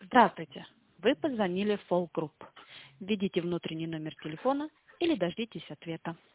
Здравствуйте. Вы позвонили в Fall Group. Введите внутренний номер телефона или дождитесь ответа.